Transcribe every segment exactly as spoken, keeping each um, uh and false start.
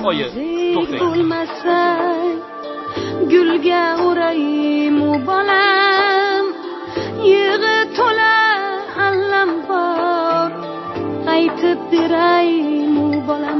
Oyi, to'xtang. Bo'lmasang, gulga o'rayim u bolam, yig'i to'la allam bor, aytib berayim u bolam.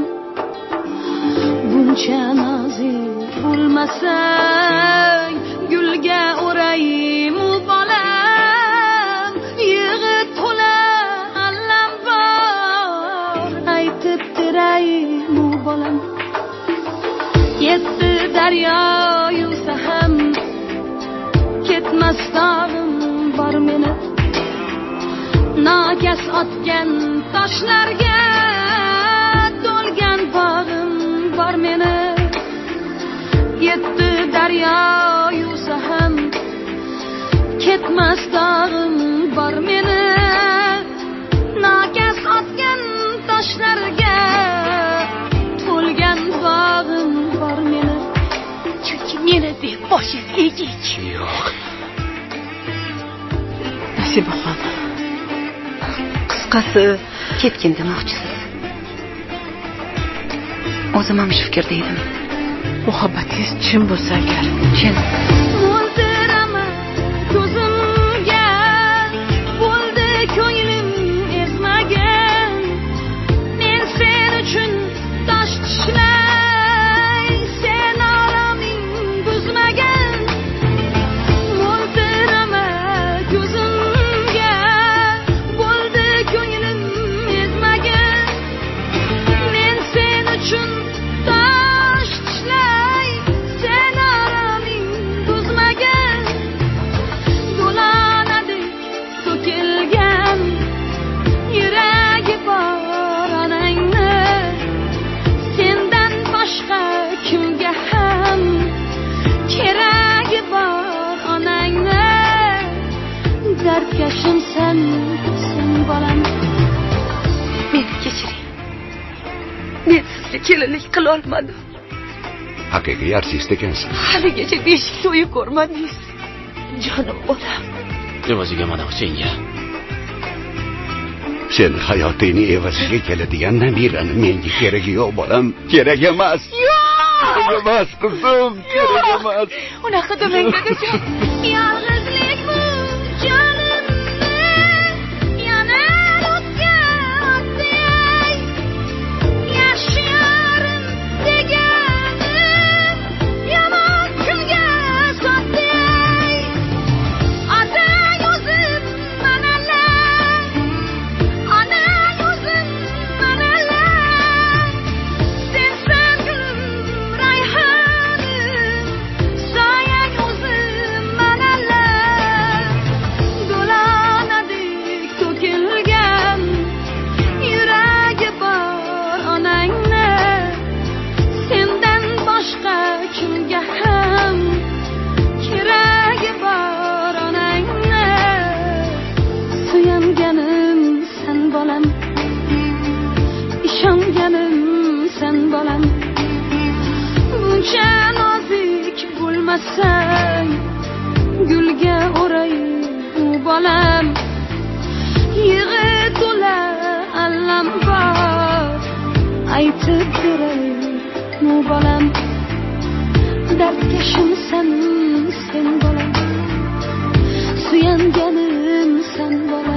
Buncha nozik bo'lmasang, gulga o'rayim u bolam, yig'i to'la allam bor, aytib berayim u bolam. Yetti daryo yuvsa ham ketmas dog'im bor meni, nokas otgan toshlarga to'lgan bog'im bor meni. Yetti daryo yuvsa ham ketmas dog'im bor meni, nokas otgan toshlarga to'lgan bog'im bor meni. Chunki meni deb boshing egik. Yo'q. Nasibaxon, qisqasi ketgin demoqchisiz. O'zim ham shu fikrda edim. Muhabbatingiz chin bo'lsa agar, chin. Mo'ldiraman ko'zimga, bo'ldi ko'nglim ezmagan. Men sen uchun tosh tishlay, sen olaming buzmagan. Mo'ldiraman ko'zimga, bo'ldi ko'nglim ezmagan. Men sen uchun tosh tishlay, sen olaming buzmagan. Do'lonadek to'kilgan yuragi bor onangni, sendan boshqa kimga ham keragi bor onangni. Dardkashimsan sen bolam. Meni kechiring. Men sizga kelinlik qila olmadim. Haqiqiy artist ekansiz. Haligacha beshik to'yi ko'rmadingiz. Jonim bolam. Evaziga mana senga. Sen hayotingni evaziga keladigan nabirani menga keragi yo'q bolam. Kerak emas. Kerak emas qizim. Kerak emas. Unaqa demang dadajon. Yolg'izlik bu jonimni yana o'tgan yaxshi yarim deganim yomon kunga sotdi. Otang o'zim manalar, onang o'zim manalar. Sensan gulim rayhonim, soyang o'zim manalar. Do'lonadek to'kilgan yuragi bor onangni, sendan boshqa kimga ham keragi bor onangni. Suyanganim sen bolam, ishonganim sen bolam. Buncha nozik bo'lmasang, gulga o'rayib u bolam, yig'i to'la allam bor, aytib berayim u bolam. Dardkashimsan sen bolam, suyanganim sen bolam.